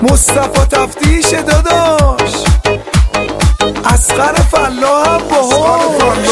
مصطفی تفتیش داداش، اصغر فلاح هم باهاش.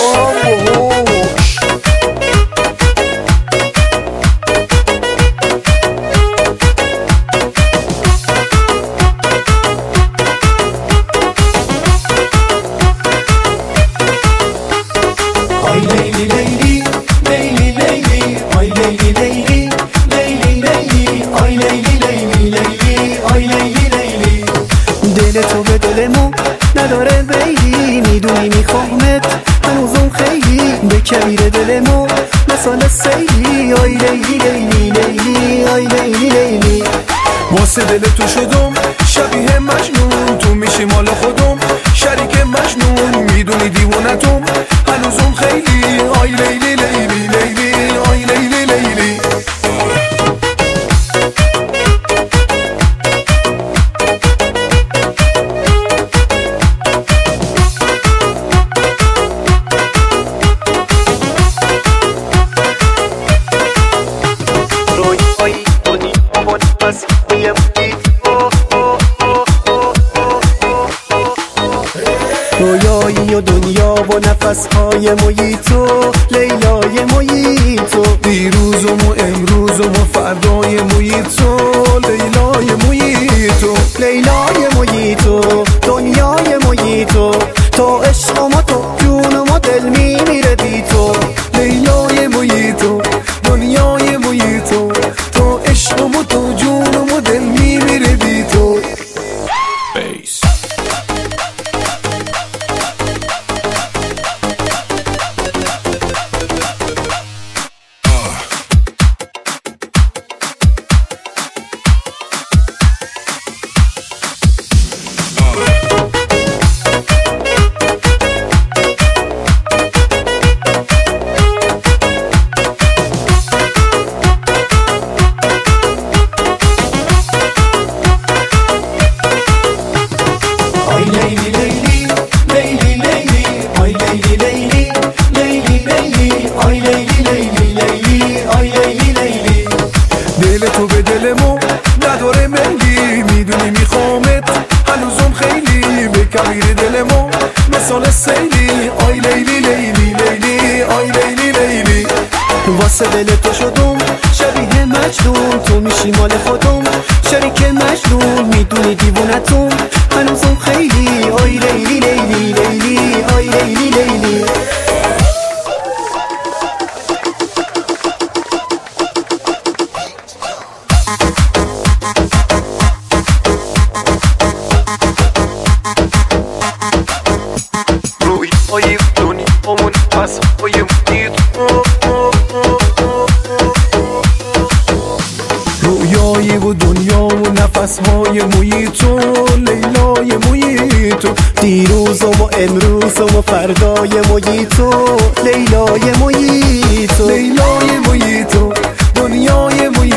آی لیلی لیلی لیلی لیلی آی لیلی لیلی لیلی لیلی آی لیلی لیلی لیلی آی لیلی لیلی. دل تو به دل ما نداره بیلی، میدونی میخوامت هنوزم خیلی، به کبیر دل ما مثال سیلی. آی لیلی لیلی لیلی آی لیلی لیلی. واسه دل تو شدم شبیه مجنون، تو میشی مال خودم شریک مجنون، میدونی دیوونتم هنوزم خیلی. آی لیلی لیلی لیلی آی لیلی لیلی. رویایی و دنیا و نفسهای موییتو، لیلای موییتو، دیروزم و امروزم و فردای موییتو، لیلای موییتو، لیلای موییتو، دنیای موییتو، تو عشق ما تو جون ما دل میمیره بی تو. لیلای موییتو، دنیای موییتو، تو عشق و تو جون و دل میمیره بی تو. دل تو به دل ما نداره میلی، میدونی میخوامت هنوزم خیلی، به کبیر دل ما مثال سیلی. آی لیلی لیلی لیلی آی لیلی لیلی. واسه دل تو شدم شبیه مجنون، تو میشی مال خودم شریک مجنون، میدونی دیوونتم هنوزم خیلی. آی لیلی لیلی لیلی آی لیلی لیلی. رویای دنیامون نفس‌های موییتو، رویای و دنیا و نفس‌های موییتو، لیلای موییتو، دیروزم و امروزم و فردای موییتو، لیلای موییتو، لیلای موییتو، دنیای موییتو.